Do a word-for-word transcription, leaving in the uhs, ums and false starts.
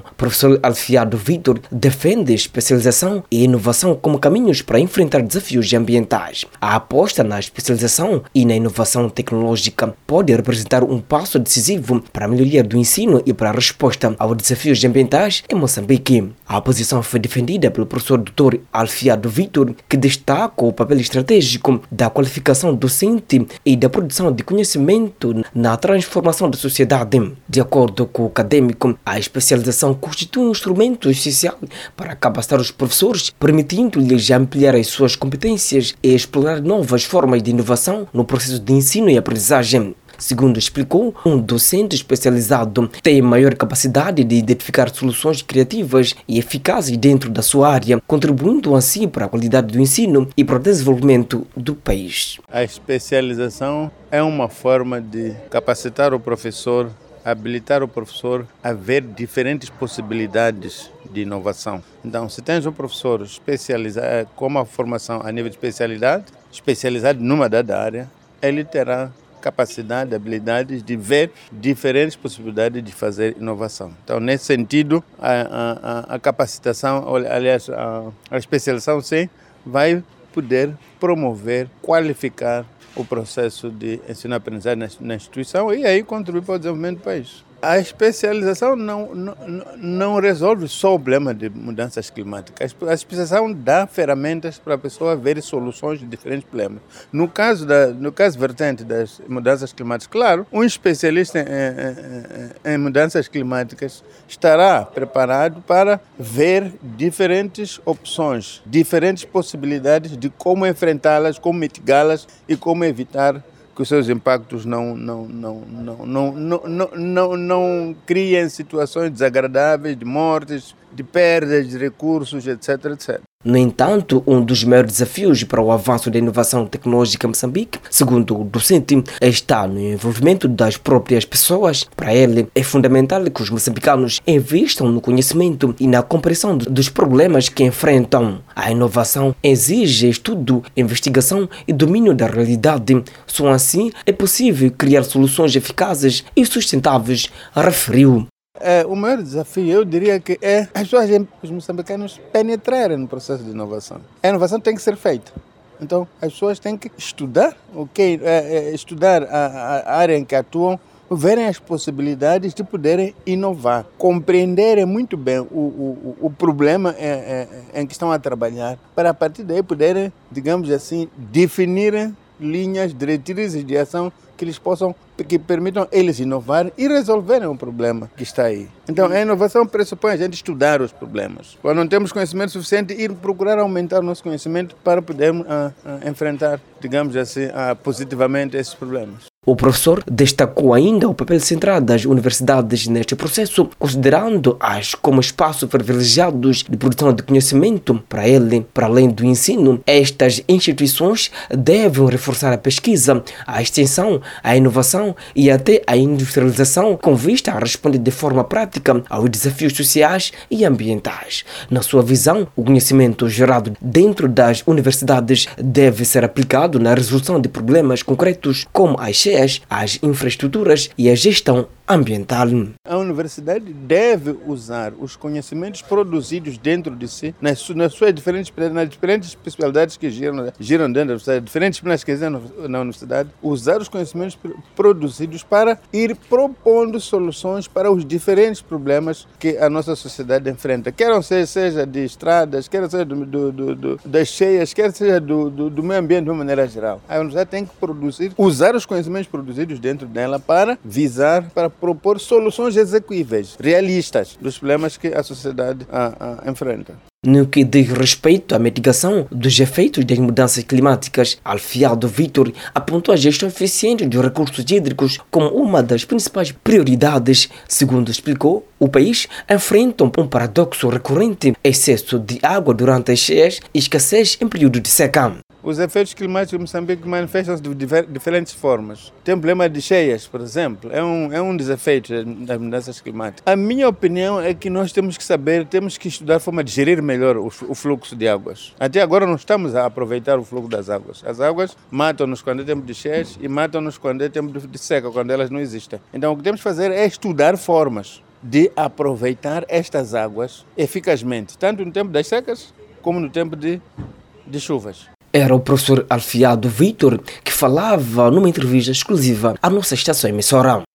educação, professor Alfiado Vítor, defende especialização e inovação como caminhos para enfrentar desafios ambientais. A aposta na especialização e na inovação tecnológica pode representar um passo decisivo para a melhoria do ensino e para a resposta aos desafios ambientais em Moçambique. A posição foi defendida pelo professor doutor Alfiado Vítor, que destaca o papel estratégico da qualificação docente e da produção de conhecimento na transformação da sociedade. De acordo com o acadêmico, a especialização constitui um instrumento essencial para capacitar os professores, permitindo-lhes ampliar as suas competências e explorar novas formas de inovação no processo de ensino e aprendizagem. Segundo explicou, um docente especializado tem maior capacidade de identificar soluções criativas e eficazes dentro da sua área, contribuindo assim para a qualidade do ensino e para o desenvolvimento do país. A especialização é uma forma de capacitar o professor, habilitar o professor a ver diferentes possibilidades de inovação. Então, se tens um professor especializado, com uma formação a nível de especialidade, especializado numa dada área, ele terá capacidade, habilidades de ver diferentes possibilidades de fazer inovação. Então, nesse sentido, a, a, a capacitação, aliás, a, a especialização, sim, vai poder promover, qualificar o processo de ensino-aprendizagem na, na instituição e aí contribuir para o desenvolvimento do país. A especialização não, não, não resolve só o problema de mudanças climáticas. A especialização dá ferramentas para a pessoa ver soluções de diferentes problemas. No caso, da, no caso vertente das mudanças climáticas, claro, um especialista em, em, em mudanças climáticas estará preparado para ver diferentes opções, diferentes possibilidades de como enfrentá-las, como mitigá-las e como evitar que os seus impactos não, não, não, não, não, não, não, não, não criem situações desagradáveis de mortes, de perdas de recursos, etc, etcétera. No entanto, um dos maiores desafios para o avanço da inovação tecnológica em Moçambique, segundo o docente, está no envolvimento das próprias pessoas. Para ele, é fundamental que os moçambicanos investam no conhecimento e na compreensão dos problemas que enfrentam. A inovação exige estudo, investigação e domínio da realidade. Só assim é possível criar soluções eficazes e sustentáveis, referiu. É, o maior desafio, eu diria que é as pessoas, os moçambicanos, penetrarem no processo de inovação. A inovação tem que ser feita. Então, as pessoas têm que estudar, okay, é, é, estudar a, a área em que atuam, verem as possibilidades de poderem inovar, compreenderem muito bem o, o, o problema em, em, em que estão a trabalhar, para a partir daí poderem, digamos assim, definirem linhas, diretrizes de ação que eles possam, que permitam eles inovar e resolverem o problema que está aí. Então, a inovação pressupõe a gente estudar os problemas. Quando não temos conhecimento suficiente, ir procurar aumentar o nosso conhecimento para podermos uh, uh, enfrentar, digamos assim, uh, positivamente esses problemas. O professor destacou ainda o papel central das universidades neste processo, considerando-as como espaços privilegiados de produção de conhecimento. Para ele, para além do ensino, estas instituições devem reforçar a pesquisa, a extensão, a inovação e até a industrialização com vista a responder de forma prática aos desafios sociais e ambientais. Na sua visão, o conhecimento gerado dentro das universidades deve ser aplicado na resolução de problemas concretos como as cheias, as infraestruturas e a gestão ambiental. A universidade deve usar os conhecimentos produzidos dentro de si, nas, nas suas diferentes, nas diferentes especialidades que giram, giram dentro da universidade, diferentes disciplinas que existem na universidade, usar os conhecimentos produzidos para ir propondo soluções para os diferentes problemas que a nossa sociedade enfrenta. Quer seja, seja de estradas, quer seja do, do, do, do, das cheias, quer seja do, do, do meio ambiente de uma maneira geral. A universidade tem que produzir, usar os conhecimentos produzidos dentro dela para visar, para propor soluções execuíveis, realistas, dos problemas que a sociedade a, a enfrenta. No que diz respeito à mitigação dos efeitos das mudanças climáticas, Alfiado Vítor apontou a gestão eficiente dos recursos hídricos como uma das principais prioridades. Segundo explicou, o país enfrenta um paradoxo recorrente: excesso de água durante as cheias e escassez em período de seca. Os efeitos climáticos em Moçambique manifestam-se de diferentes formas. Tem o problema de cheias, por exemplo, é um, é um dos efeitos das mudanças climáticas. A minha opinião é que nós temos que saber, temos que estudar a forma de gerir melhor o, o fluxo de águas. Até agora não estamos a aproveitar o fluxo das águas. As águas matam-nos quando é tempo de cheias e matam-nos quando é tempo de seca, quando elas não existem. Então o que temos que fazer é estudar formas de aproveitar estas águas eficazmente, tanto no tempo das secas como no tempo de, de chuvas. Era o professor Alfiado Vitor que falava numa entrevista exclusiva à nossa estação emissora.